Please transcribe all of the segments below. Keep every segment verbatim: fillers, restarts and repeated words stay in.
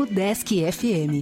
Desk F M.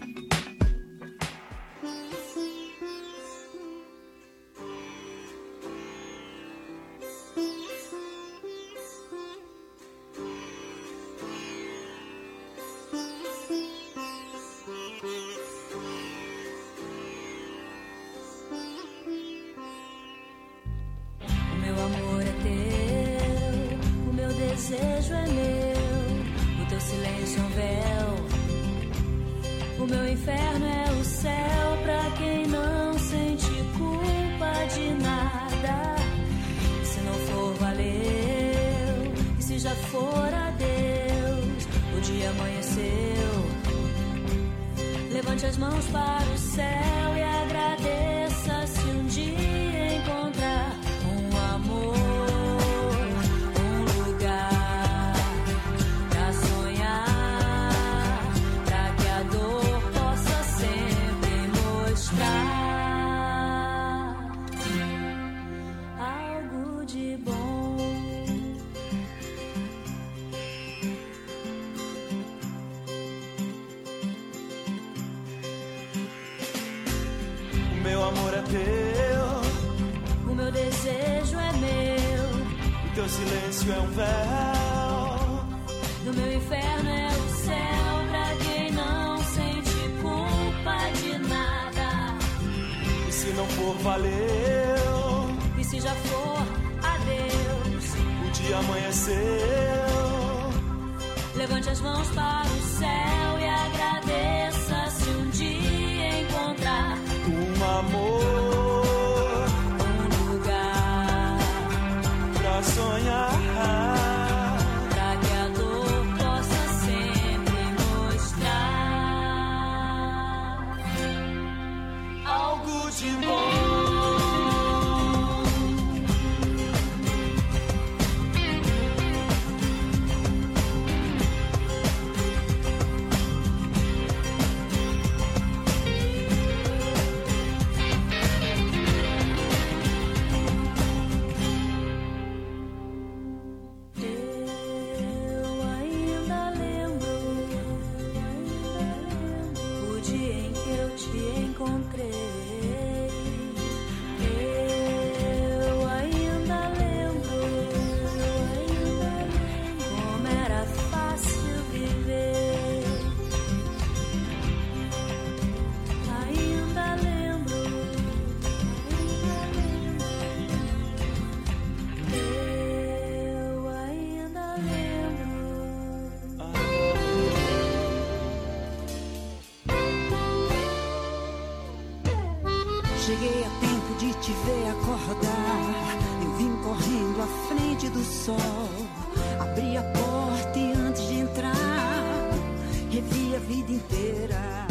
Cheguei a tempo de te ver acordar. Eu vim correndo à frente do sol. Abri a porta e antes de entrar, revi a vida inteira.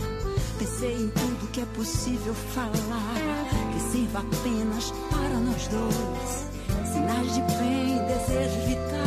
Pensei em tudo que é possível falar, que sirva apenas para nós dois. Sinais de bem, desejos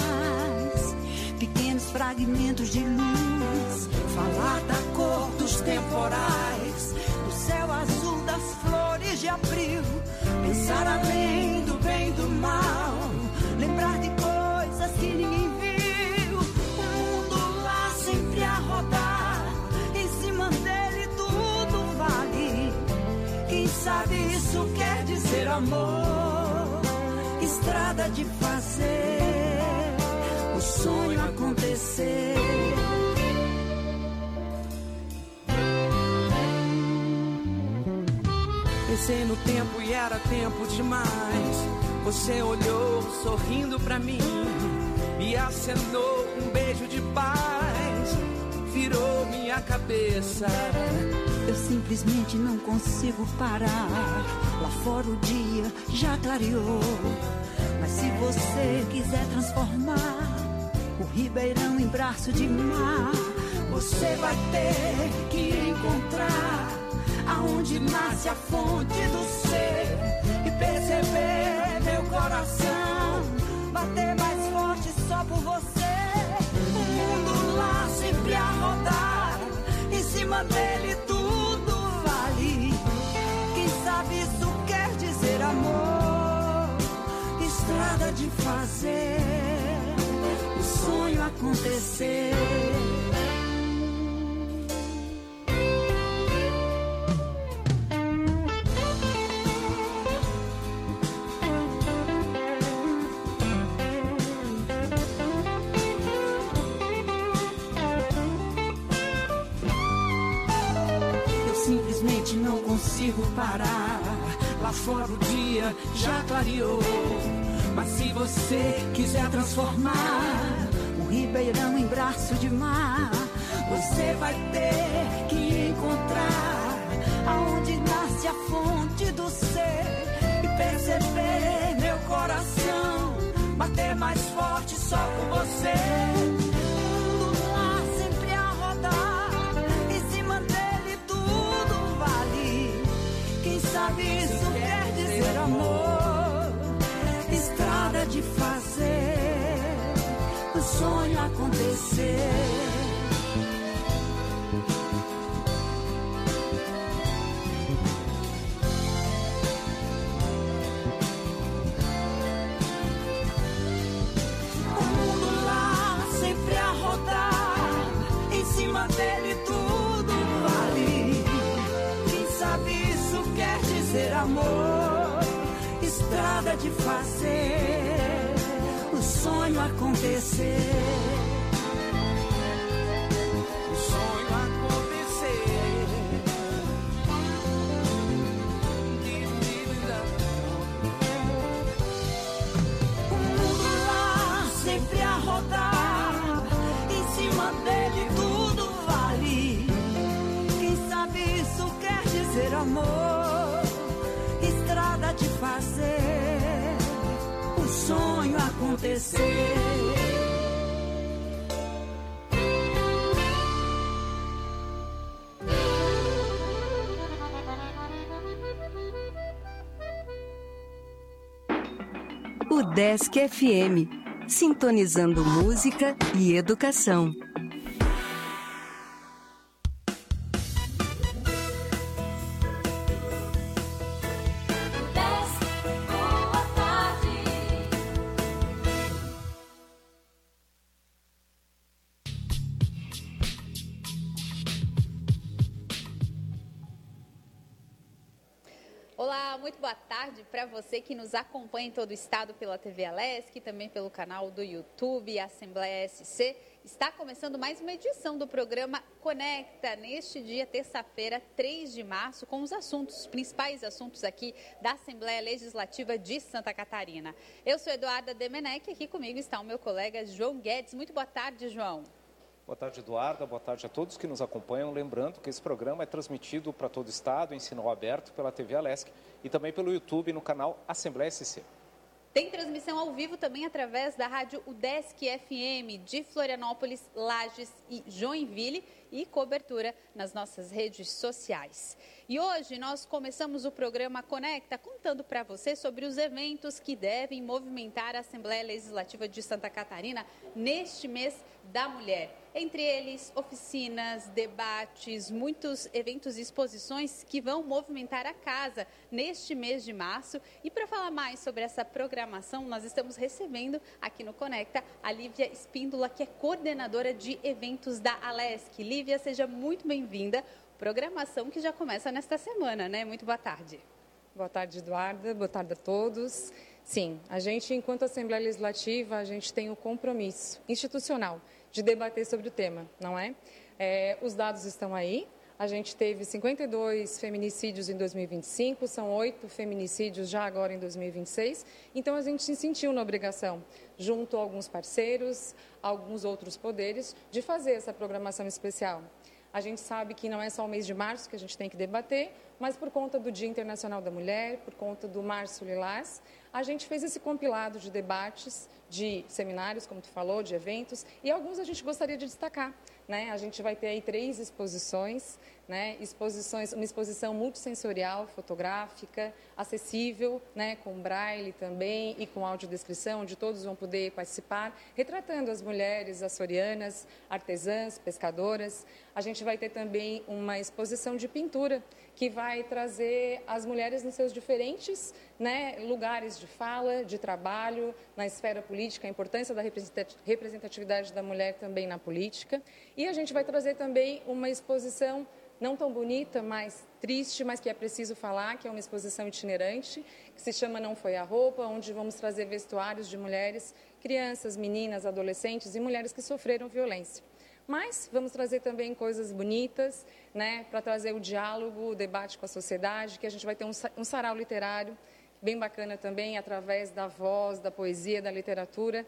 vitais, pequenos fragmentos de luz. Falar da cor dos temporais, do céu azul das flores de abril. Pensar além do bem e do mal, lembrar de coisas que ninguém viu. O mundo lá sempre a rodar, em cima dele tudo vale. Quem sabe isso quer dizer amor, estrada de fazer o sonho acontecer. Pensei no tempo e era tempo demais. Você olhou sorrindo pra mim e acenou um beijo de paz. Virou minha cabeça. Eu simplesmente não consigo parar. Lá fora o dia já clareou, mas se você quiser transformar o Ribeirão em braço de mar, você vai ter que encontrar aonde nasce a fonte do ser e perceber meu coração bater mais forte só por você. O mundo lá sempre a rodar, em cima dele tudo vale. Quem sabe isso quer dizer amor, estrada de fazer o sonho acontecer. hoje não consigo parar. Lá fora o dia já clareou, mas se você quiser transformar o Ribeirão em braço de mar, você vai ter que encontrar aonde nasce a fonte do ser e perceber meu coração bater mais forte só por você. O mundo lá sempre a rodar, em cima dele tudo vale. Quem sabe isso quer dizer amor, estrada de fazer o sonho acontecer. Dele tudo vale. Quem sabe isso quer dizer amor, estrada de fazer o sonho acontecer. O sonho acontecer. O mundo lá sempre a rodar, em cima dele tudo vale. Quem sabe isso quer dizer amor, estrada de fazer o sonho acontecer. O Desk F M, sintonizando música e educação. Olá, muito boa tarde para você que nos acompanha em todo o estado pela T V Alesc, também pelo canal do YouTube Assembleia S C. Está começando mais uma edição do programa Conecta, neste dia, terça-feira, três de março, com os assuntos, os principais assuntos aqui da Assembleia Legislativa de Santa Catarina. Eu sou Eduarda Demenech e aqui comigo está o meu colega João Guedes. Muito boa tarde, João. Boa tarde, Eduarda. Boa tarde a todos que nos acompanham. Lembrando que esse programa é transmitido para todo o estado, em sinal aberto pela T V Alesc e também pelo YouTube no canal Assembleia S C. Tem transmissão ao vivo também através da rádio UDESC F M de Florianópolis, Lages e Joinville e cobertura nas nossas redes sociais. E hoje nós começamos o programa Conecta contando para você sobre os eventos que devem movimentar a Assembleia Legislativa de Santa Catarina neste mês da mulher. Entre eles, oficinas, debates, muitos eventos e exposições que vão movimentar a casa neste mês de março. E para falar mais sobre essa programação, nós estamos recebendo aqui no Conecta a Lívia Espíndola, que é coordenadora de eventos da Alesc. Lívia, seja muito bem-vinda. Programação que já começa nesta semana, né? Muito boa tarde. Boa tarde, Eduarda. Boa tarde a todos. Sim, a gente, enquanto Assembleia Legislativa, a gente tem o compromisso institucional de debater sobre o tema, não é? é? Os dados estão aí. A gente teve cinquenta e dois feminicídios em dois mil e vinte e cinco, são oito feminicídios já agora em dois mil e vinte e seis. Então, a gente se sentiu na obrigação, junto a alguns parceiros, alguns outros poderes, de fazer essa programação especial. A gente sabe que não é só o mês de março que a gente tem que debater, mas por conta do Dia Internacional da Mulher, por conta do Março Lilás, a gente fez esse compilado de debates, de seminários, como tu falou, de eventos, e alguns a gente gostaria de destacar, né? A gente vai ter aí três exposições, né? Exposições, uma exposição multissensorial, fotográfica, acessível, né? Com braille também e com audiodescrição, onde todos vão poder participar, retratando as mulheres açorianas, artesãs, pescadoras. A gente vai ter também uma exposição de pintura, que vai trazer as mulheres nos seus diferentes, né, lugares de fala, de trabalho, na esfera política, a importância da representatividade da mulher também na política. E a gente vai trazer também uma exposição não tão bonita, mas triste, mas que é preciso falar, que é uma exposição itinerante, que se chama Não Foi a Roupa, onde vamos trazer vestuários de mulheres, crianças, meninas, adolescentes e mulheres que sofreram violência. Mas vamos trazer também coisas bonitas, né, para trazer o diálogo, o debate com a sociedade, que a gente vai ter um, um sarau literário bem bacana também, através da voz, da poesia, da literatura.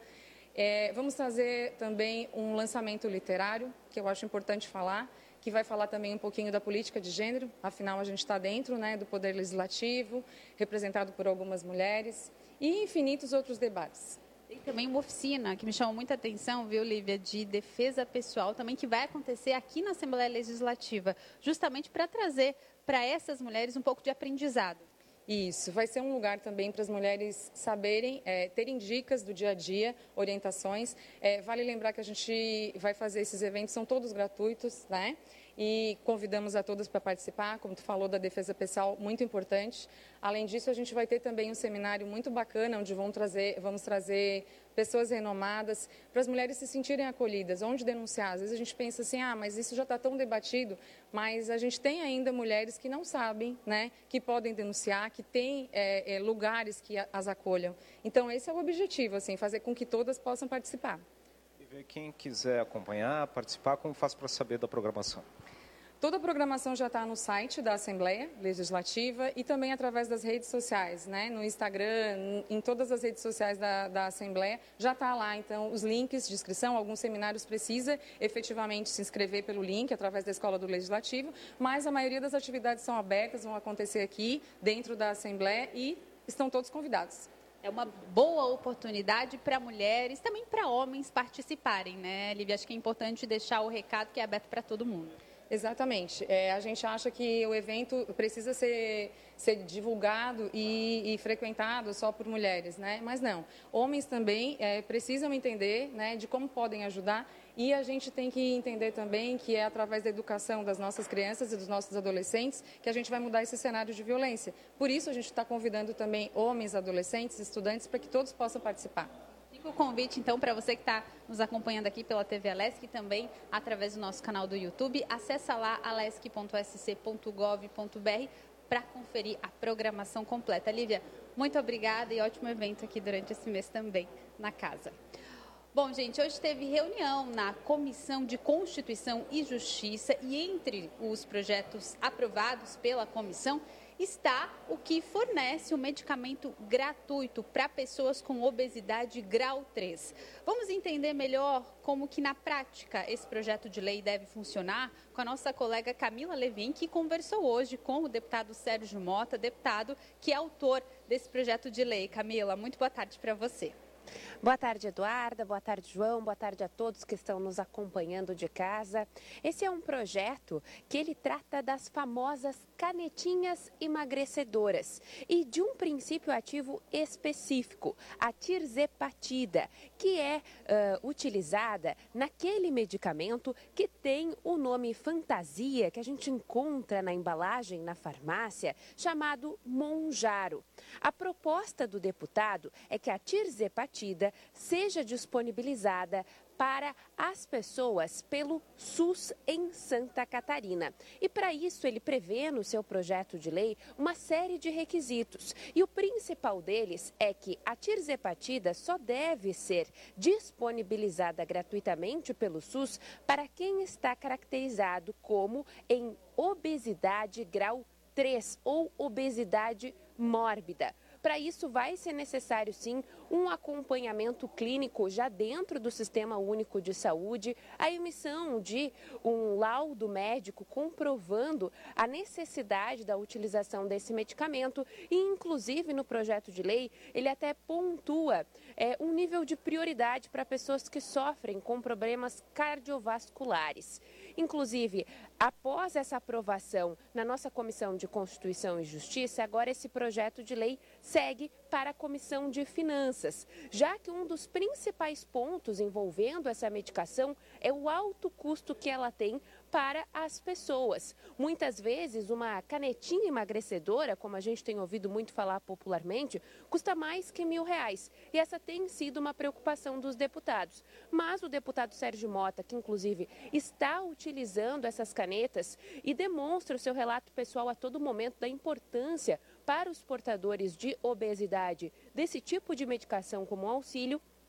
É, vamos trazer também um lançamento literário, que eu acho importante falar, que vai falar também um pouquinho da política de gênero, afinal a gente está dentro, né, do Poder Legislativo, representado por algumas mulheres, e infinitos outros debates. Tem também uma oficina que me chamou muita atenção, viu, Lívia, de defesa pessoal, também que vai acontecer aqui na Assembleia Legislativa, justamente para trazer para essas mulheres um pouco de aprendizado. Isso, vai ser um lugar também para as mulheres saberem, é, terem dicas do dia a dia, orientações. É, vale lembrar que a gente vai fazer esses eventos, são todos gratuitos, né? E convidamos a todas para participar, como tu falou, da defesa pessoal, muito importante. Além disso, a gente vai ter também um seminário muito bacana, onde vamos trazer, vamos trazer pessoas renomadas, para as mulheres se sentirem acolhidas, onde denunciar. Às vezes a gente pensa assim, ah, mas isso já está tão debatido, mas a gente tem ainda mulheres que não sabem, né, que podem denunciar, que tem é, é, lugares que as acolham. Então, esse é o objetivo, assim, fazer com que todas possam participar. E ver quem quiser acompanhar, participar, como faz para saber da programação? Toda a programação já está no site da Assembleia Legislativa e também através das redes sociais, né? No Instagram, em todas as redes sociais da, da Assembleia, já está lá, então, os links de inscrição. Alguns seminários precisa efetivamente se inscrever pelo link através da Escola do Legislativo, mas a maioria das atividades são abertas, vão acontecer aqui dentro da Assembleia e estão todos convidados. É uma boa oportunidade para mulheres, também para homens participarem, né, Lívia? Acho que é importante deixar o recado que é aberto para todo mundo. Exatamente. É, a gente acha que o evento precisa ser, ser divulgado e, e frequentado só por mulheres, né? Mas não. Homens também é, precisam entender, né, de como podem ajudar, e a gente tem que entender também que é através da educação das nossas crianças e dos nossos adolescentes que a gente vai mudar esse cenário de violência. Por isso a gente está convidando também homens, adolescentes, estudantes, para que todos possam participar. Fica o convite, então, para você que está nos acompanhando aqui pela T V Alesc e também através do nosso canal do YouTube. Acessa lá alesc ponto s c ponto gov ponto b r para conferir a programação completa. Lívia, muito obrigada e ótimo evento aqui durante esse mês também na casa. Bom, gente, hoje teve reunião na Comissão de Constituição e Justiça e entre os projetos aprovados pela comissão está o que fornece o medicamento gratuito para pessoas com obesidade grau três. Vamos entender melhor como que na prática esse projeto de lei deve funcionar com a nossa colega Camila Levin, que conversou hoje com o deputado Sérgio Mota, deputado que é autor desse projeto de lei. Camila, muito boa tarde para você. Boa tarde, Eduarda. Boa tarde, João. Boa tarde a todos que estão nos acompanhando de casa. Esse é um projeto que ele trata das famosas canetinhas emagrecedoras e de um princípio ativo específico, a tirzepatida, que é uh, utilizada naquele medicamento que tem o nome fantasia que a gente encontra na embalagem na farmácia, chamado Mounjaro. A proposta do deputado é que a tirzepatida seja disponibilizada para as pessoas pelo SUS em Santa Catarina. E para isso ele prevê no seu projeto de lei uma série de requisitos. E o principal deles é que a tirzepatida só deve ser disponibilizada gratuitamente pelo SUS para quem está caracterizado como em obesidade grau três ou obesidade mórbida. Para isso, vai ser necessário, sim, um acompanhamento clínico já dentro do Sistema Único de Saúde, a emissão de um laudo médico comprovando a necessidade da utilização desse medicamento e, inclusive, no projeto de lei, ele até pontua é, um nível de prioridade para pessoas que sofrem com problemas cardiovasculares. Inclusive, após essa aprovação na nossa Comissão de Constituição e Justiça, agora esse projeto de lei segue para a Comissão de Finanças, já que um dos principais pontos envolvendo essa medicação é o alto custo que ela tem para as pessoas. Muitas vezes, uma canetinha emagrecedora, como a gente tem ouvido muito falar popularmente, custa mais que mil reais. E essa tem sido uma preocupação dos deputados. Mas o deputado Sérgio Mota, que inclusive está utilizando essas canetas e demonstra o seu relato pessoal a todo momento da importância para os portadores de obesidade desse tipo de medicação como auxílio,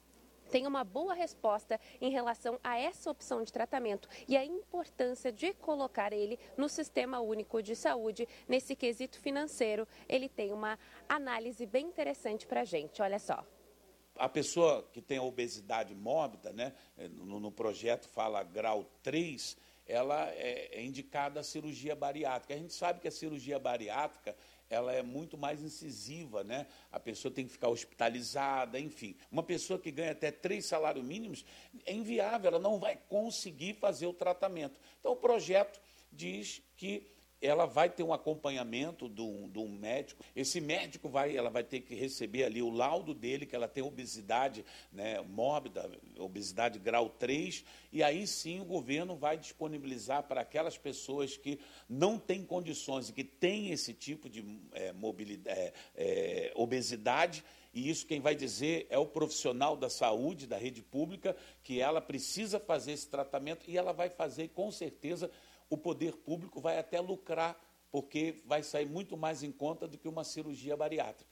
tem uma boa resposta em relação a essa opção de tratamento e a importância de colocar ele no Sistema Único de Saúde. Nesse quesito financeiro, ele tem uma análise bem interessante para a gente. Olha só. A pessoa que tem a obesidade mórbida, né, no, no projeto fala grau três, ela é, é indicada a cirurgia bariátrica. A gente sabe que a cirurgia bariátrica ela é muito mais incisiva, né? A pessoa tem que ficar hospitalizada, enfim. Uma pessoa que ganha até três salários mínimos é inviável, ela não vai conseguir fazer o tratamento. Então, o projeto diz que ela vai ter um acompanhamento de um, de um médico. Esse médico vai, ela vai ter que receber ali o laudo dele, que ela tem obesidade, né, mórbida, obesidade grau três, e aí sim o governo vai disponibilizar para aquelas pessoas que não têm condições e que têm esse tipo de é, mobilidade, é, é, obesidade, e isso quem vai dizer é o profissional da saúde, da rede pública, que ela precisa fazer esse tratamento e ela vai fazer, e com certeza o poder público vai até lucrar, porque vai sair muito mais em conta do que uma cirurgia bariátrica.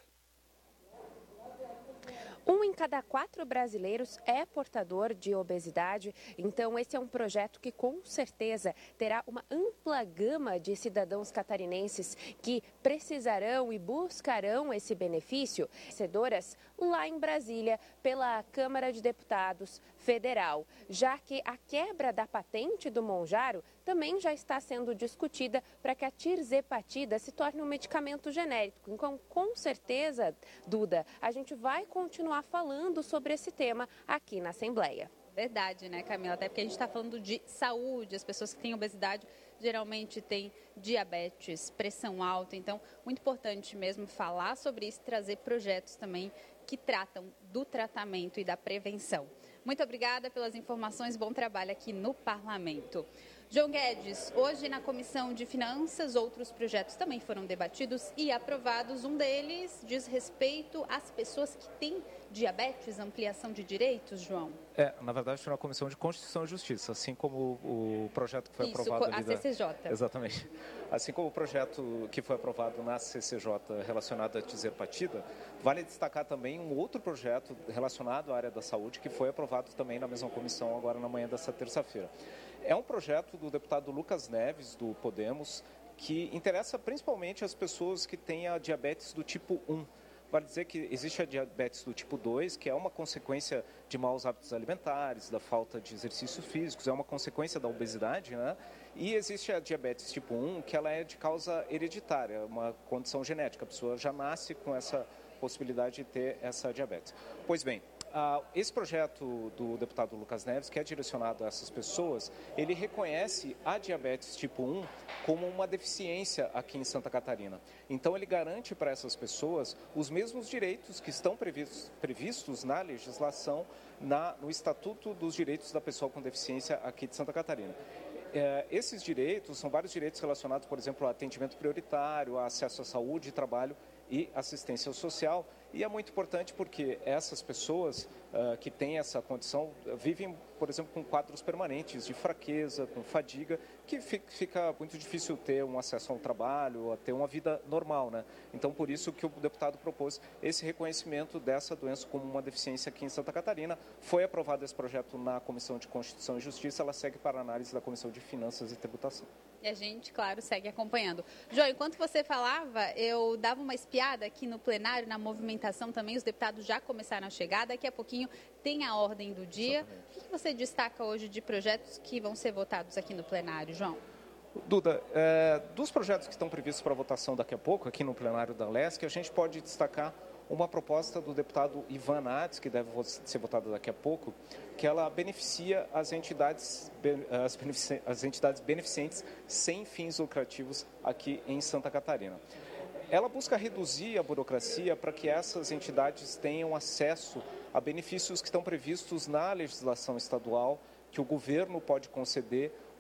Um em cada quatro brasileiros é portador de obesidade, então esse é um projeto que com certeza terá uma ampla gama de cidadãos catarinenses que precisarão e buscarão esse benefício, vencedoras lá em Brasília pela Câmara de Deputados Federal, já que a quebra da patente do Mounjaro também já está sendo discutida para que a tirzepatida se torne um medicamento genérico. Então, com certeza, Duda, a gente vai continuar falando sobre esse tema aqui na Assembleia. Verdade, né, Camila? Até porque a gente está falando de saúde, as pessoas que têm obesidade geralmente têm diabetes, pressão alta, então muito importante mesmo falar sobre isso e trazer projetos também que tratam do tratamento e da prevenção. Muito obrigada pelas informações, bom trabalho aqui no Parlamento. João Guedes, hoje na Comissão de Finanças, outros projetos também foram debatidos e aprovados. Um deles diz respeito às pessoas que têm diabetes, ampliação de direitos, João? É, na verdade, foi na Comissão de Constituição e Justiça, assim como o projeto que foi Isso, aprovado... a ali C C J. Da... Exatamente. Assim como o projeto que foi aprovado na C C J relacionado à tirzepatida, vale destacar também um outro projeto relacionado à área da saúde que foi aprovado também na mesma comissão agora na manhã dessa terça-feira. É um projeto do deputado Lucas Neves, do Podemos, que interessa principalmente as pessoas que têm a diabetes do tipo um. Vale dizer que existe a diabetes do tipo dois, que é uma consequência de maus hábitos alimentares, da falta de exercícios físicos, é uma consequência da obesidade, né? E existe a diabetes tipo um, que ela é de causa hereditária, uma condição genética, a pessoa já nasce com essa possibilidade de ter essa diabetes. Pois bem, Uh, esse projeto do deputado Lucas Neves, que é direcionado a essas pessoas, ele reconhece a diabetes tipo um como uma deficiência aqui em Santa Catarina. Então, ele garante para essas pessoas os mesmos direitos que estão previstos, previstos na legislação, na, no Estatuto dos Direitos da Pessoa com Deficiência aqui de Santa Catarina. É, esses direitos são vários direitos relacionados, por exemplo, ao atendimento prioritário, a acesso à saúde, trabalho e assistência social. E é muito importante porque essas pessoas uh, que têm essa condição uh, vivem, por exemplo, com quadros permanentes de fraqueza, com fadiga, que fica muito difícil ter um acesso ao trabalho, a ter uma vida normal, né? Então, por isso que o deputado propôs esse reconhecimento dessa doença como uma deficiência aqui em Santa Catarina. Foi aprovado esse projeto na Comissão de Constituição e Justiça, ela segue para análise da Comissão de Finanças e Tributação. E a gente, claro, segue acompanhando. João, enquanto você falava, eu dava uma espiada aqui no plenário, na movimentação também, os deputados já começaram a chegar, daqui a pouquinho tem a ordem do dia. Exatamente. O que você destaca hoje de projetos que vão ser votados aqui no plenário, João? Duda, é, dos projetos que estão previstos para votação daqui a pouco, aqui no plenário da Lesc, a gente pode destacar uma proposta do deputado Ivan Nades, que deve ser votada daqui a pouco, que ela beneficia as entidades, as, benefici- as entidades beneficentes sem fins lucrativos aqui em Santa Catarina. Ela busca reduzir a burocracia para que essas entidades tenham acesso a benefícios que estão previstos na legislação estadual, que o governo pode conceder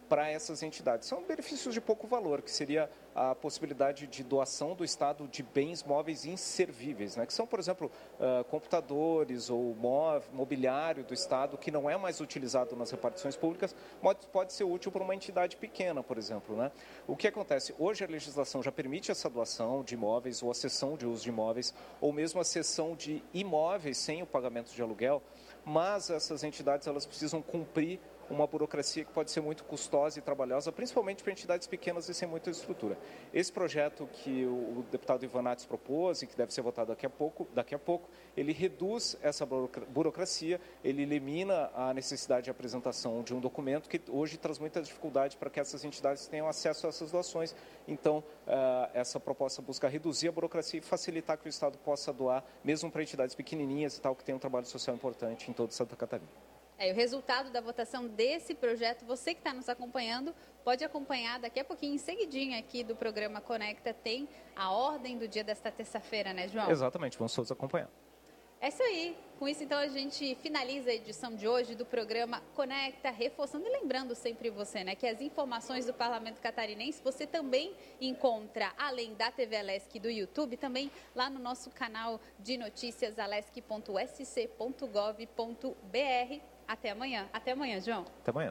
para essas entidades. São benefícios de pouco valor, que seria a possibilidade de doação do Estado de bens móveis inservíveis, né? Que são, por exemplo, uh, computadores ou mobiliário do Estado que não é mais utilizado nas repartições públicas, pode, pode ser útil para uma entidade pequena, por exemplo, né? O que acontece? Hoje a legislação já permite essa doação de imóveis ou a cessão de uso de imóveis ou mesmo a cessão de imóveis sem o pagamento de aluguel, mas essas entidades elas precisam cumprir uma burocracia que pode ser muito custosa e trabalhosa, principalmente para entidades pequenas e sem muita estrutura. Esse projeto que o deputado Ivan Nats propôs e que deve ser votado daqui a pouco, daqui a pouco, ele reduz essa burocracia, ele elimina a necessidade de apresentação de um documento que hoje traz muita dificuldade para que essas entidades tenham acesso a essas doações. Então, essa proposta busca reduzir a burocracia e facilitar que o Estado possa doar, mesmo para entidades pequenininhas e tal, que tem um trabalho social importante em todo Santa Catarina. É, o resultado da votação desse projeto, você que está nos acompanhando, pode acompanhar daqui a pouquinho, em seguidinho aqui do programa Conecta, tem a ordem do dia desta terça-feira, né, João? Exatamente, vamos todos acompanhar. É isso aí. Com isso, então, a gente finaliza a edição de hoje do programa Conecta, reforçando e lembrando sempre você, né, que as informações do Parlamento Catarinense você também encontra, além da T V Alesc e do YouTube, também lá no nosso canal de notícias alesc ponto s c ponto gov ponto b r. Até amanhã. Até amanhã, João. Até amanhã.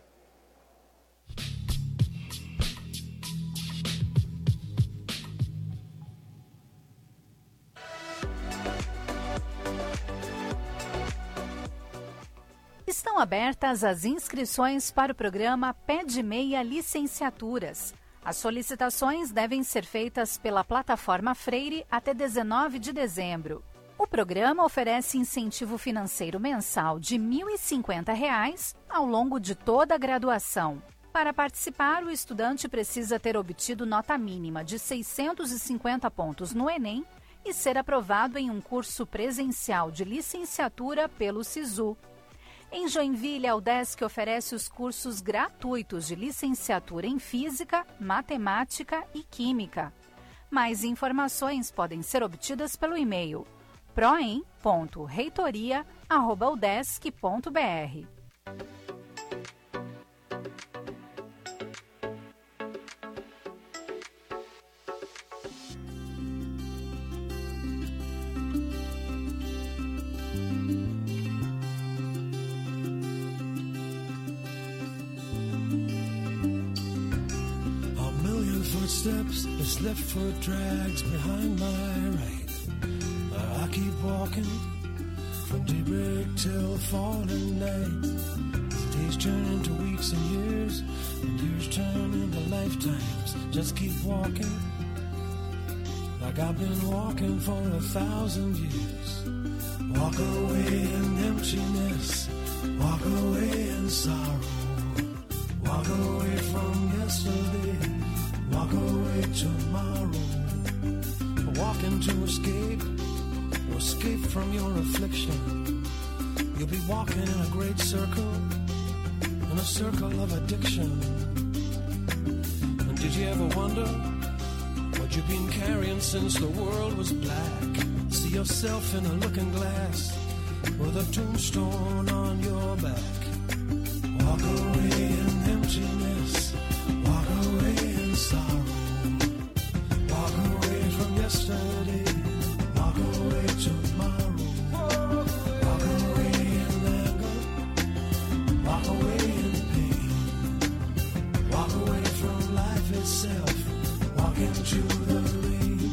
Estão abertas as inscrições para o programa Pé de Meia Licenciaturas. As solicitações devem ser feitas pela plataforma Freire até dezenove de dezembro. O programa oferece incentivo financeiro mensal de mil e cinquenta reais ao longo de toda a graduação. Para participar, o estudante precisa ter obtido nota mínima de seiscentos e cinquenta pontos no Enem e ser aprovado em um curso presencial de licenciatura pelo SISU. Em Joinville, a UDESC oferece os cursos gratuitos de licenciatura em Física, Matemática e Química. Mais informações podem ser obtidas pelo e-mail proem ponto reitoria arroba udesc ponto b r. A million footsteps, this left foot drags behind my right. I keep walking from daybreak till falling night. Days turn into weeks and years, and years turn into lifetimes. Just keep walking, like I've been walking for a thousand years. Walk away in emptiness, walk away in sorrow. Walk away from yesterday, walk away tomorrow. Walking to escape, escape from your affliction. You'll be walking in a great circle, in a circle of addiction. And did you ever wonder what you've been carrying since the world was black? See yourself in a looking glass with a tombstone on your back. Walk away in emptiness, walk away in sorrow. Walk away from yesterday, walk away tomorrow. Walk away in anger, walk away in pain. Walk away from life itself, walk into the rain.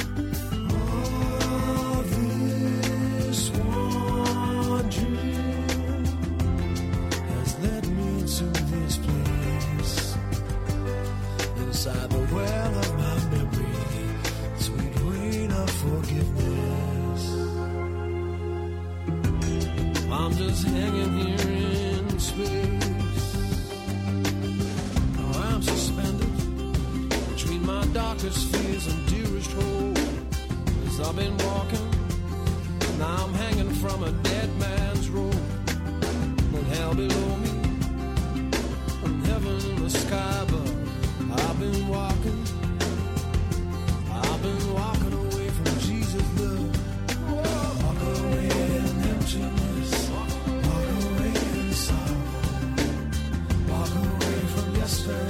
Oh, this one dream has led me to this place. Inside the well of my memory, sweet rain of forgiveness. I'm just hanging here in space. Oh, I'm suspended between my darkest fears and dearest hope. As I've been walking, now I'm hanging from a dead man's rope. With hell below me, and heaven in the sky above. I've been walking, I've been walking away from Jesus' love. Walk away in emptiness, walk away in sorrow. Walk away from yesterday.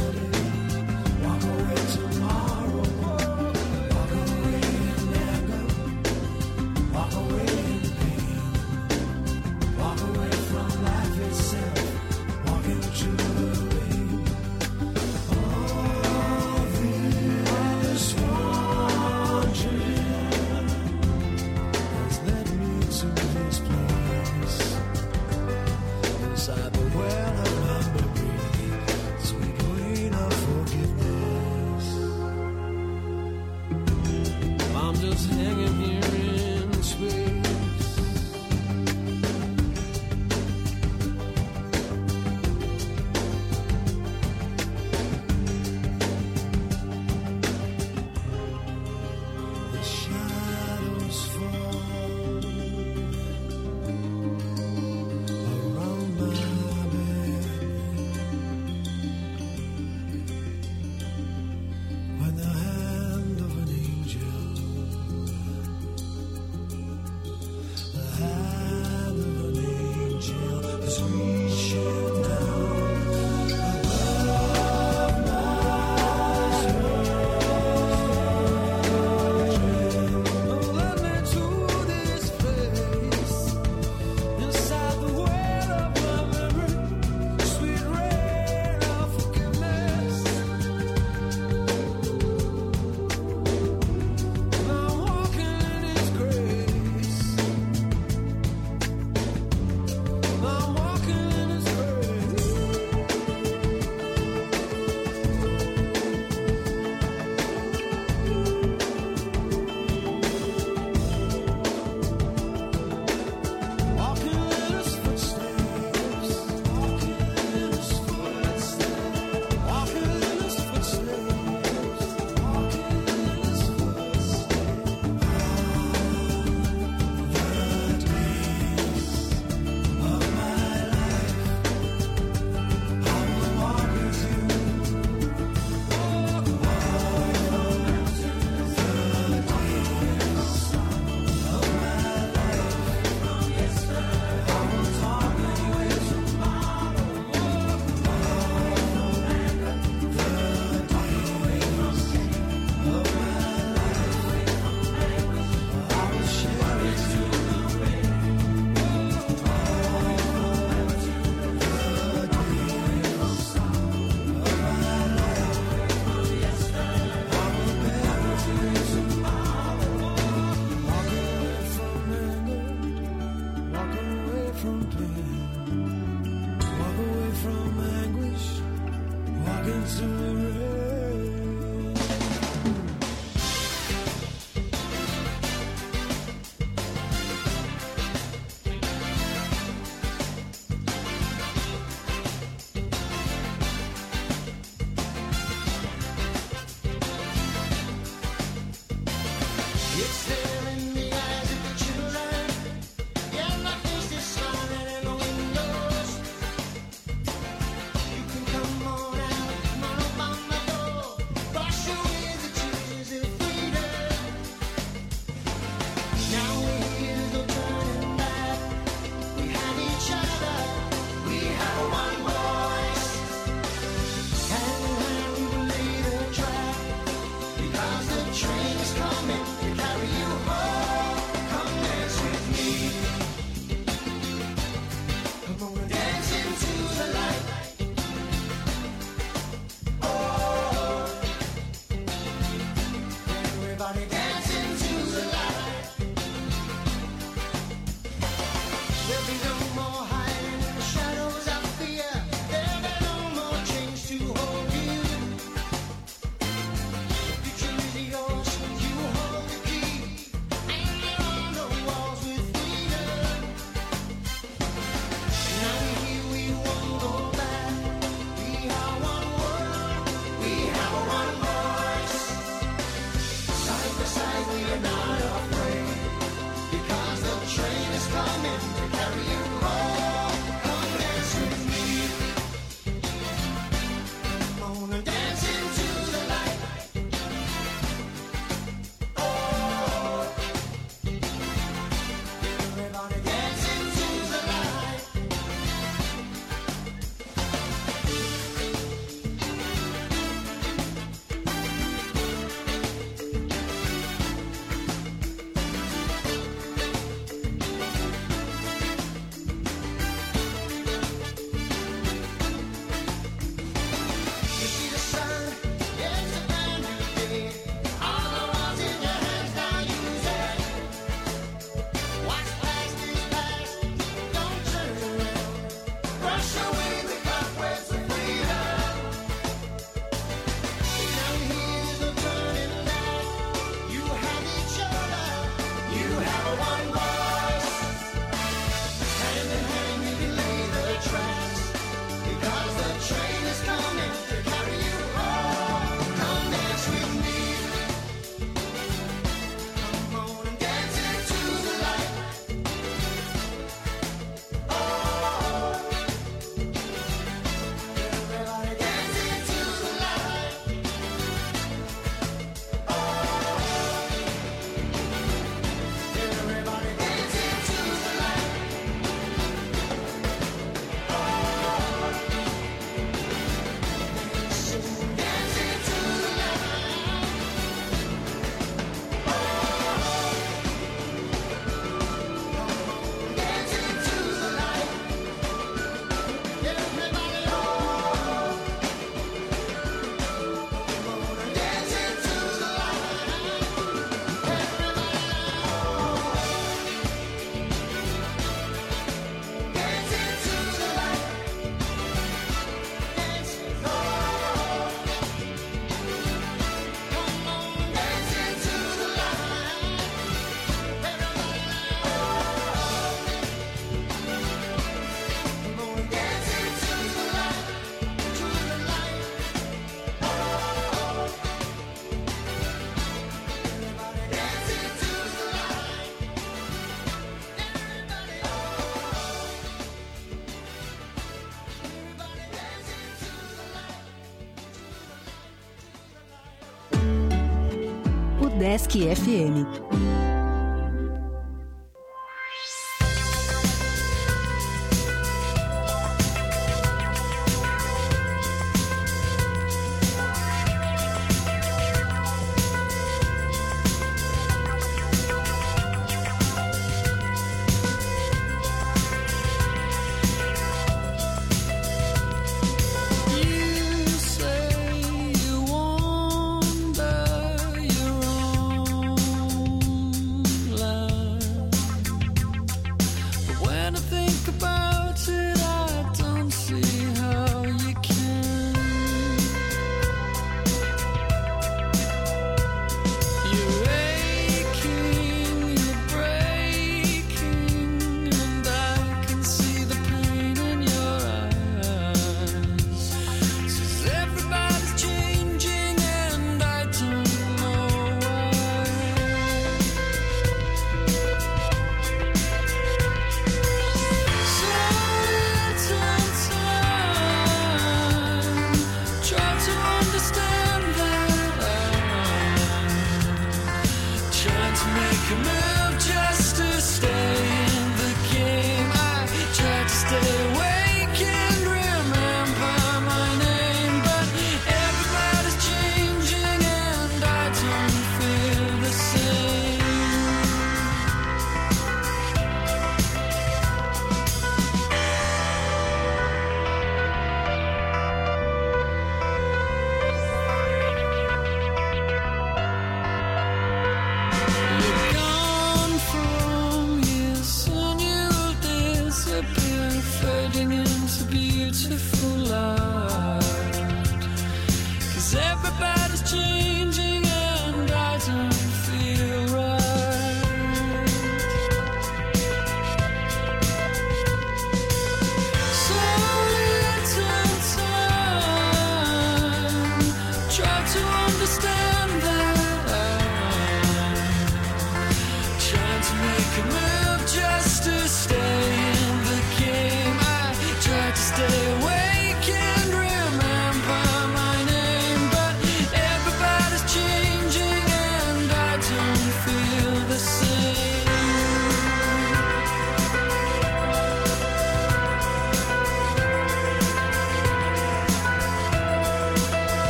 Udesc F M.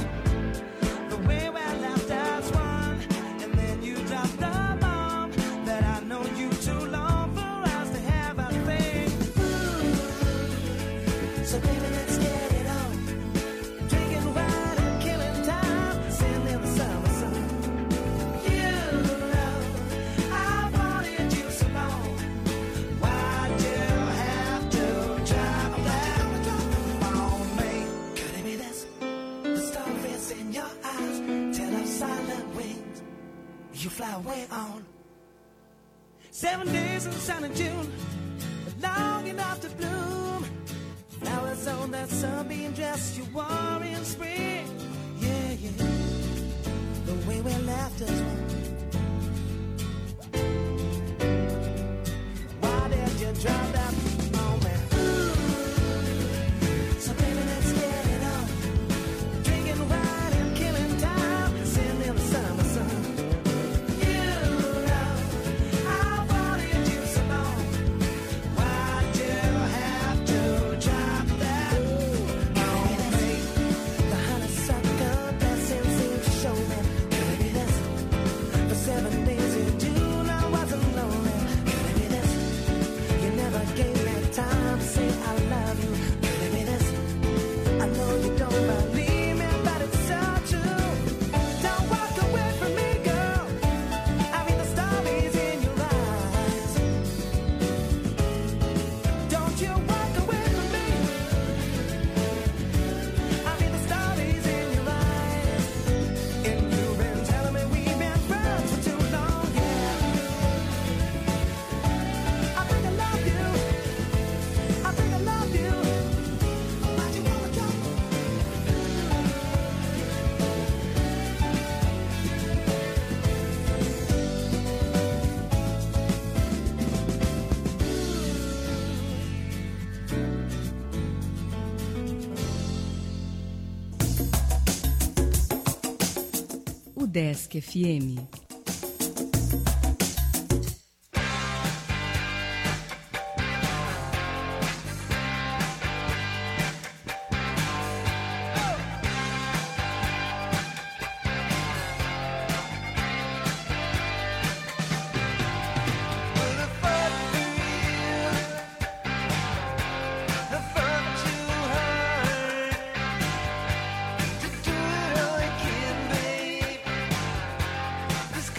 that Seven days in sunny June, long enough to bloom. Flowers on that sunbeam dress you wore in spring. Yeah, yeah. The way we left us. Why did you drop that moment? Ooh. So baby, let's get it on. Drinking wine and killing time, sitting in the summer sun. You know I wanted you so long. Why'd you have to drop that on me? The honeysuckle blessing seemed to show me. Baby, this for seven days in June I wasn't lonely. Baby, this you never gave me time to say I love you. Baby, this I know you don't believe me, but it's so true. Don't walk away from me, girl. I read the stories in your eyes. Don't you walk away from me. I read the stories in your eyes. And you've been telling me we've been friends for too long, yeah. I think I love you. I think I love you. Why'd you wanna drop? O Desk F M. This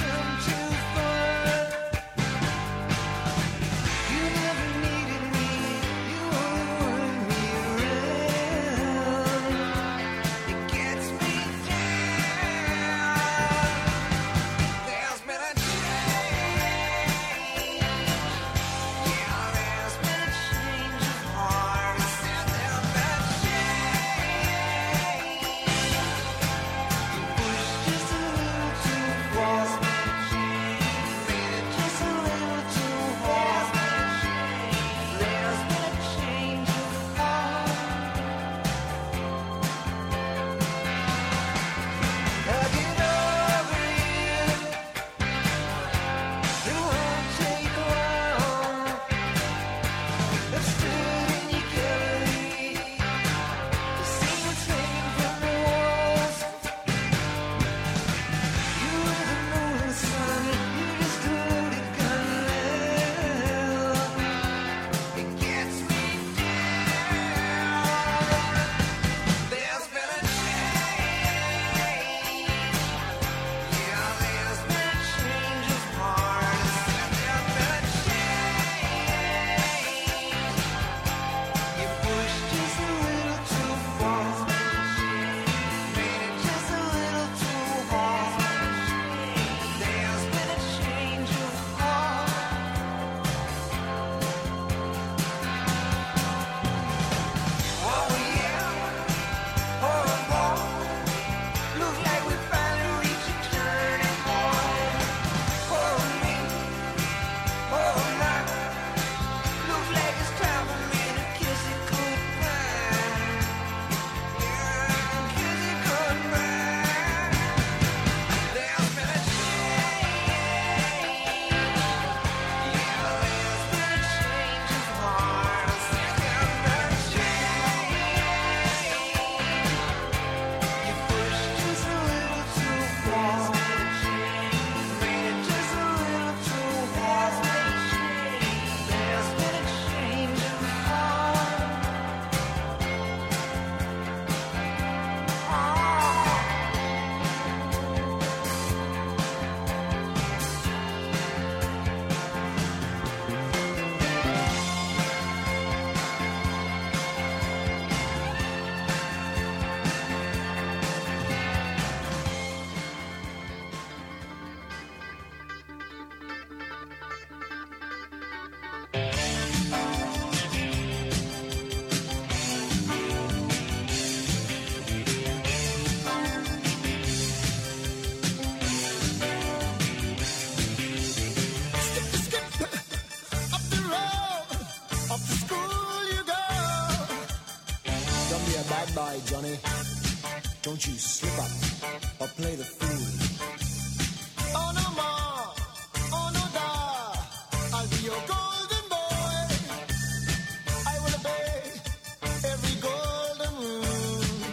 Stand by, Johnny. Don't you slip up or play the fool. Oh no more, oh no da, I'll be your golden boy. I will obey every golden rule.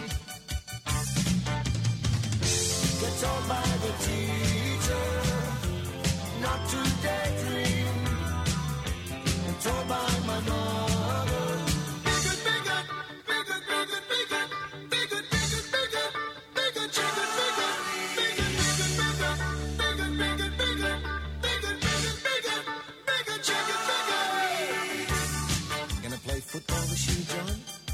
Get told by the teacher not to daydream, and told by my mother. Football this year, John?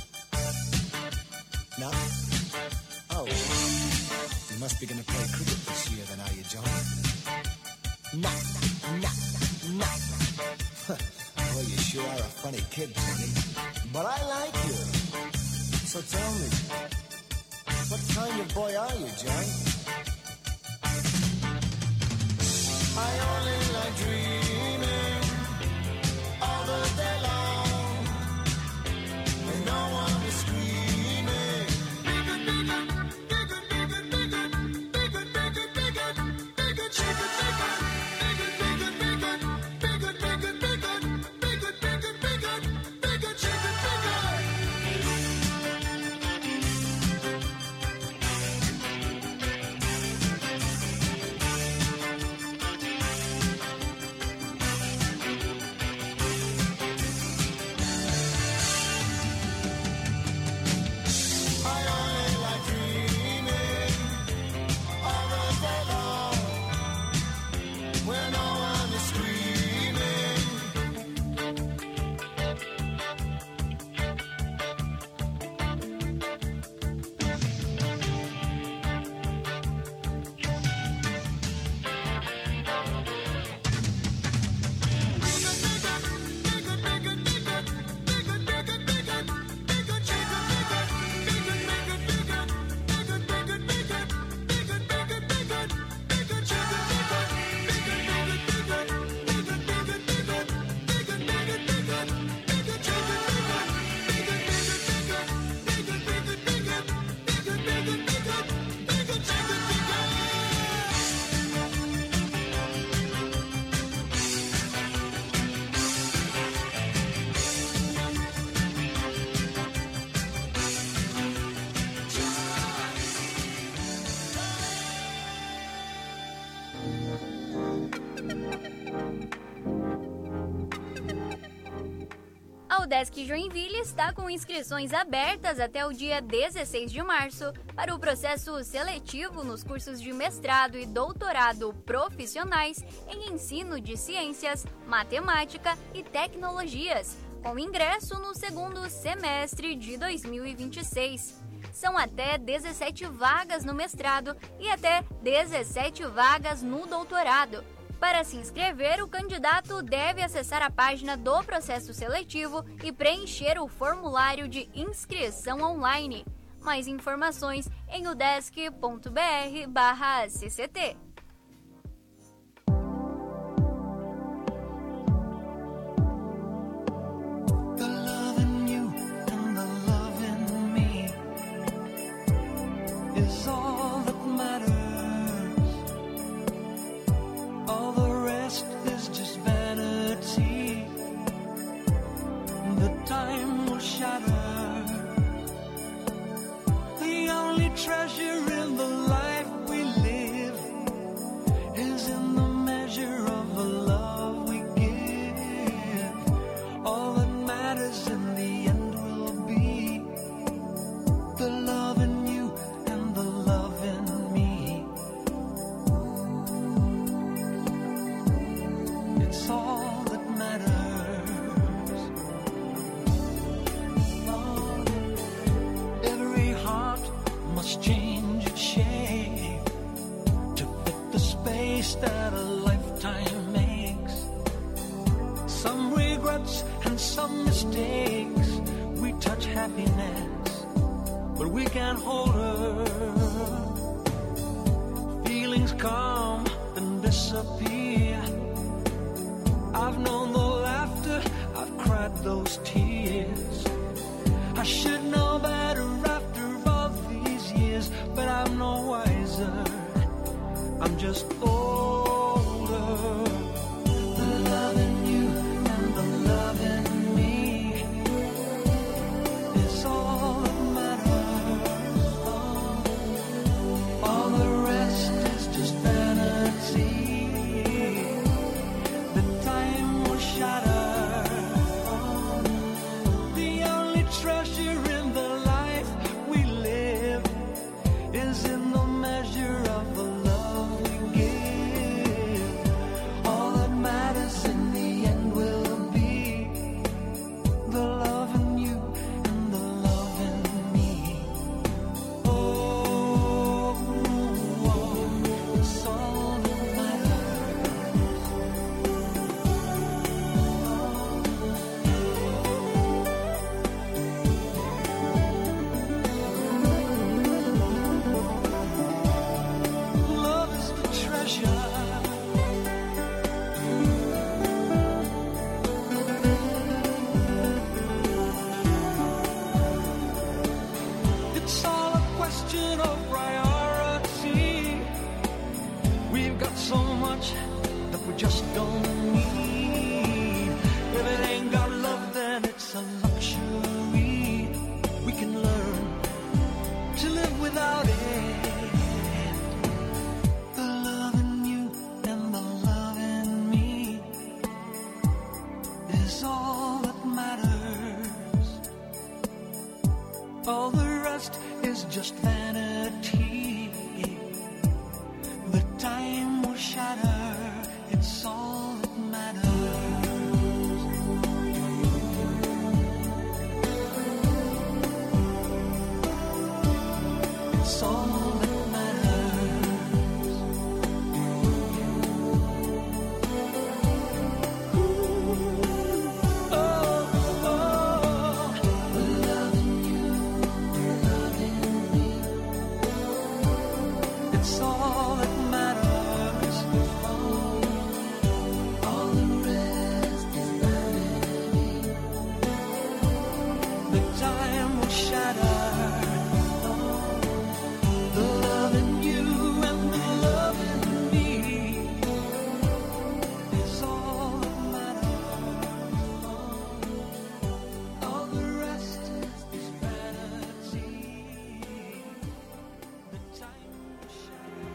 No? Oh. You must be going to play cricket this year then, are you, John? No, no, no. Well, you sure are a funny kid, Johnny. But I like you. So tell me, what kind of boy are you, John? I only like dreaming all the day long. No one is screaming. Bigger, bigger, bigger, bigger, bigger, bigger, bigger, bigger, bigger, chicken, bigger, bigger, bigger, bigger, bigger, bigger, bigger, bigger, bigger, bigger, chicken, A UDESC Joinville está com inscrições abertas até o dia dezesseis de março para o processo seletivo nos cursos de mestrado e doutorado profissionais em ensino de ciências, matemática e tecnologias, com ingresso no segundo semestre de dois mil e vinte e seis. São até dezessete vagas no mestrado e até dezessete vagas no doutorado. Para se inscrever, o candidato deve acessar a página do processo seletivo e preencher o formulário de inscrição online. Mais informações em udesc ponto br barra C C T. Treasure in the life we live is in the measure of the love we give. All that matters in the end will be the love in you and the love in me. It's all that matters. Every heart must change its shape to fit the space that a lifetime makes. Some regrets and some mistakes. We touch happiness, but we can't hold her. Feelings come and disappear. I've known the laughter, I've cried those tears. I should know better after just older. The love in you and the love in me is all that matters. All the rest is just vanity. The time will shatter. The only treasure in the life we live is in the measure of the love we give. All that matters in the end will be the love in you and the love in me. Oh, oh, it's all that love is the treasure. It's all a question of priority. We've got so much that we just don't need. If it ain't got love, then it's a luxury. We can learn to live without it. The love in you and the love in me is all that matters. All the rest is just vanity. The time will shatter. It's all that matters. It's all that matters. Oh, oh, the love in you, the love in me. It's all that matters. All the rest is vanity. The time will shatter. The love in you and the love in me is all that matters. All the rest is vanity. The time will shatter.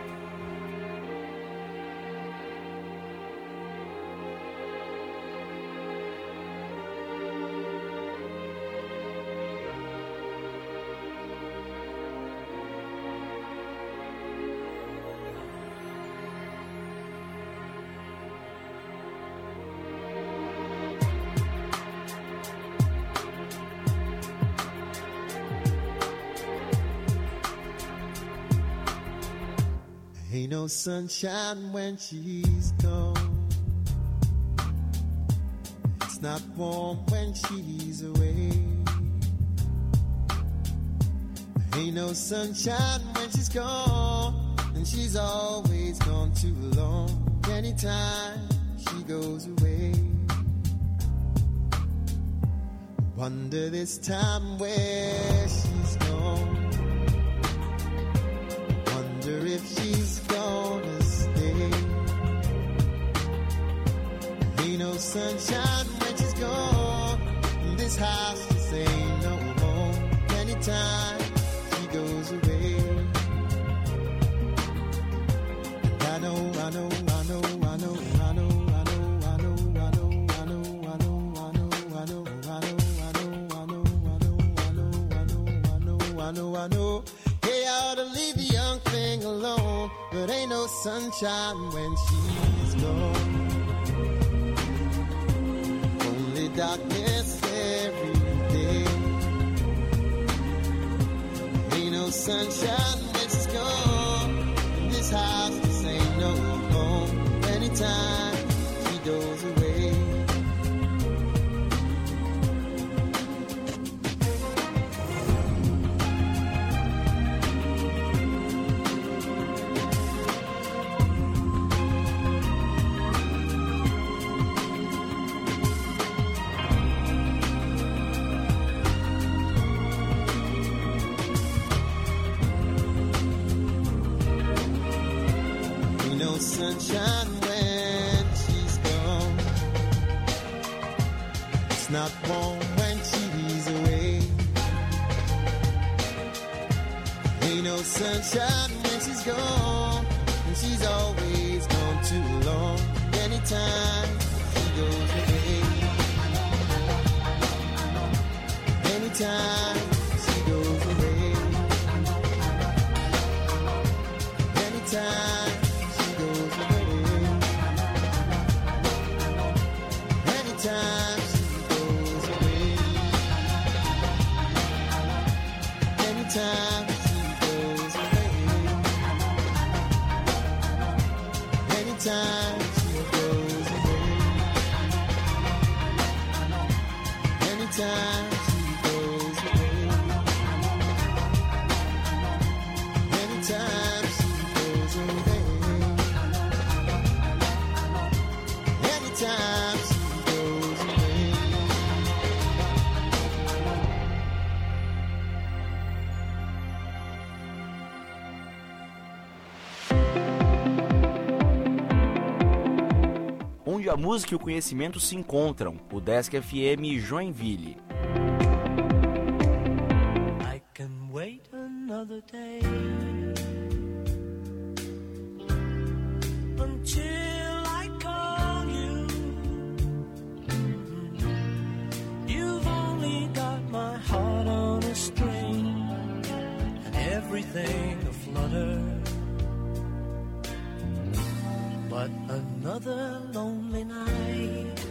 Ain't no sunshine when she's gone. It's not warm when she's away. Ain't no sunshine when she's gone, and she's always gone too long. Anytime she goes away, wonder this time where she's gone. Wonder if she's gonna stay. Ain't no sunshine when she's gone. This house just ain't no home. Anytime she goes away, and I know, I know, I know, I know, I know, I know, I know, I know, I know, I know, I know, I know, I know, I know, I know, I know, I know, I know, I know. Hey, I ought to leave the young thing alone, but ain't no sunshine when she's gone. Only darkness every day. Ain't no sunshine when she's gone. This house just ain't no home. Anytime she goes away. not warm when she's away. Ain't no sunshine when she's gone, and she's always gone too long. Anytime she goes away, anytime she goes away, anytime she goes away, anytime she goes away, anytime she goes away, anytime she goes away, anytime she goes away, anytime she goes away, anytime she goes away. Onde a música e o conhecimento se encontram, o Desk F M Joinville. I can wait another day until I call you. You've only got my heart on a string and everything aflutter. But another lonely night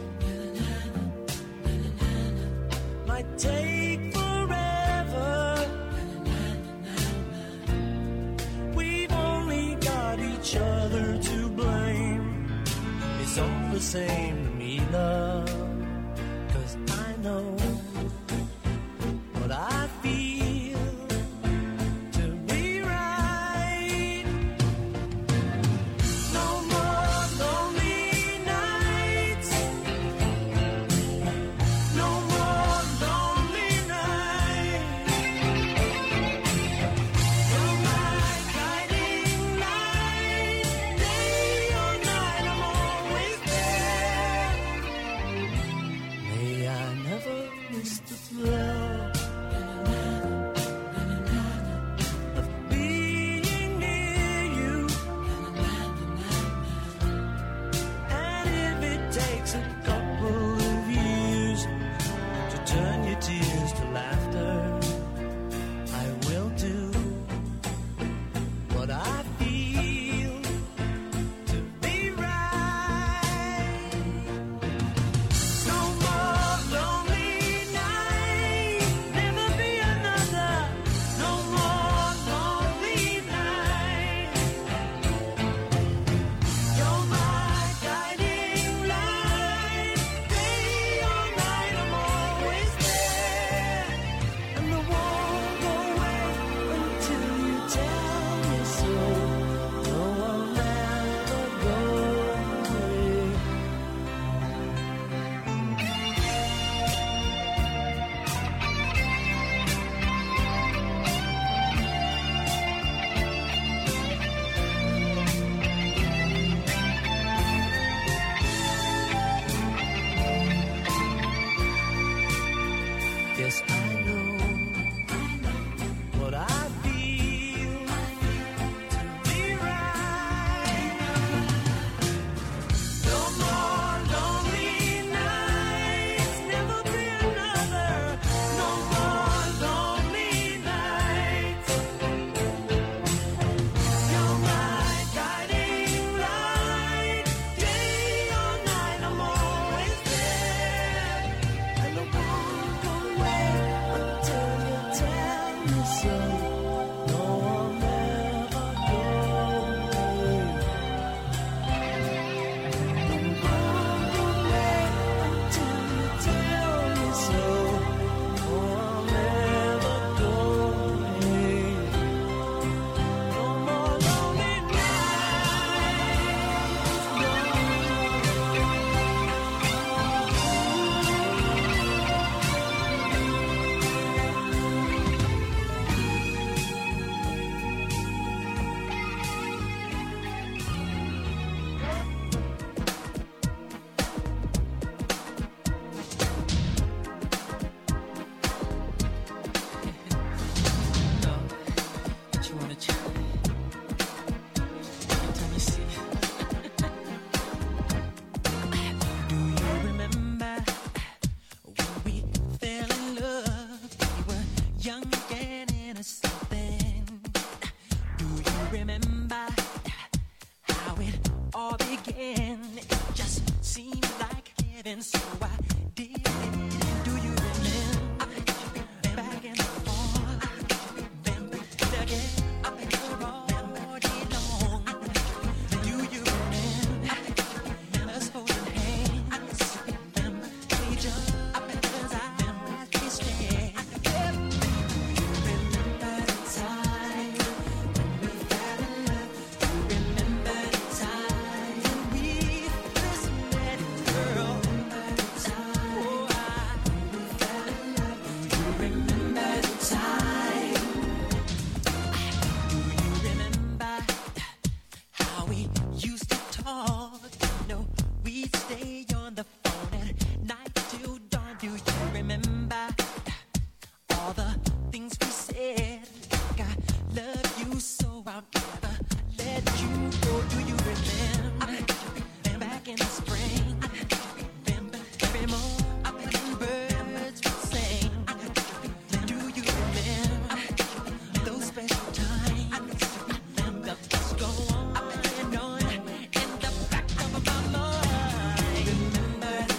might take forever. We've only got each other to blame. It's all the same to me, love, 'cause I know what I feel to be right. No more lonely nights, no more lonely nights. You're my guiding light, day or night I'm always there. May I never miss the thrill and so I did.